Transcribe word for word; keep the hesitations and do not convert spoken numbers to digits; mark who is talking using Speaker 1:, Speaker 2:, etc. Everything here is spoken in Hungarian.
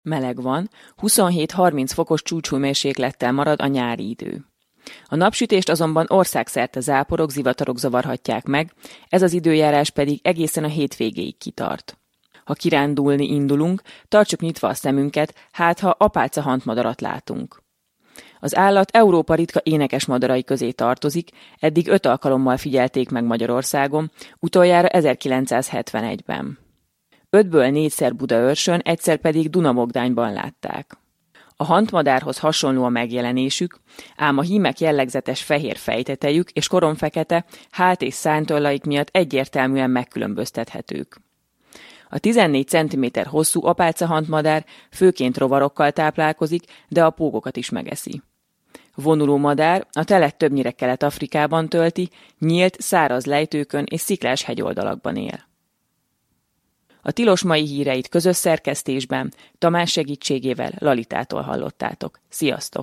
Speaker 1: Meleg van, huszonhét-harminc fokos csúcshőmérséklettel marad a nyári idő. A napsütést azonban országszerte záporok, zivatarok zavarhatják meg, ez az időjárás pedig egészen a hétvégéig kitart. Ha kirándulni indulunk, tartsuk nyitva a szemünket, hát ha apáca hantmadarat látunk. Az állat Európa ritka énekes madarai közé tartozik, eddig öt alkalommal figyelték meg Magyarországon, utoljára ezerkilencszázhetvenegyben. Ötből négyszer Budaörsön, egyszer pedig Dunabogdányban látták. A hantmadárhoz hasonló a megjelenésük, ám a hímek jellegzetes fehér fejtetejük és koromfekete hát és szárnytollaik miatt egyértelműen megkülönböztethetők. A tizennégy centiméter hosszú apácahantmadár főként rovarokkal táplálkozik, de a pókokat is megeszi. Vonuló madár, a telet többnyire Kelet-Afrikában tölti, nyílt, száraz lejtőkön és sziklás hegyoldalakban él. A tilos mai híreit közös szerkesztésben Tamás segítségével Lalitától hallottátok. Sziasztok!